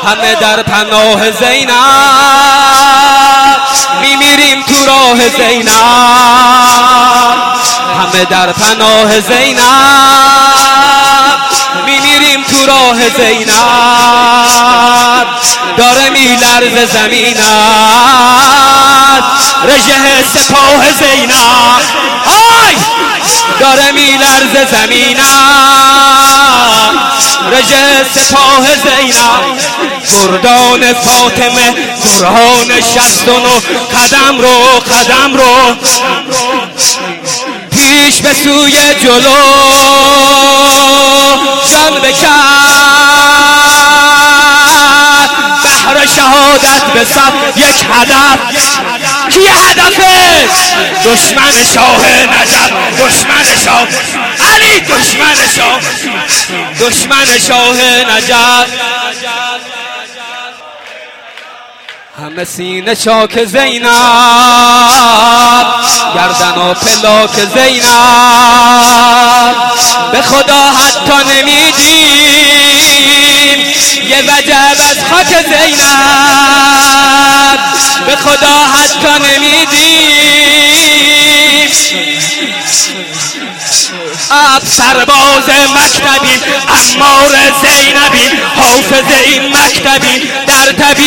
همه در پناه زینب میمیریم تو راه زینب همه در پناه زینب میمیریم تو راه زینب داره میلرزه زمینت رژه سپاه زینب آی داره میلرزه زمینت رژه سپاه زینب گردان فاطمه برهان 69 قدم رو پیش به سوی جلو جان بکن بحر شهادت به صف یک هدف کی هدفه؟ دشمن شاه نجف دشمن شاه علی دشمن شاه نجف همه سینه چاک زینب گردن و پلاک زینب به خدا حتی نمیدیم یه وجب از خاک زینب به خدا حتی نمیدیم اب سرباز مکتبیم عمار زینبیم حافظ این مکتبیم در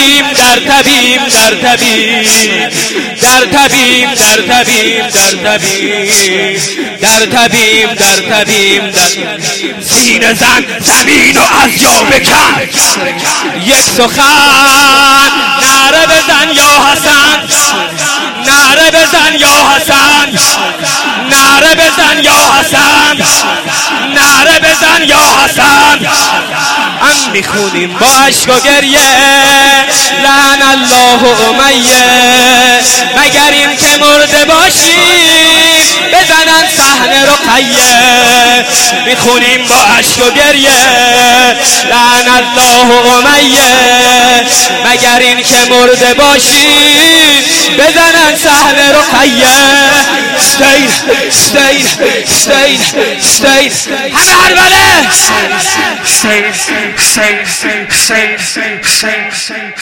تبیم سینه زن زمین و از جا بکن یک سخن نعره بزن یا حسن نعره بزن یا حسن نعره بزن یا حسن نعره بزن یا حسن هم میخونیم با عشق و گریه لعن الله امیه مگر این که مرده باشیم بزنن صحن رقیه میخونیم با عشق و گریه لعن الله امیه مگر این که مرده باشیم بزنن صحن رقیه استین همه هربله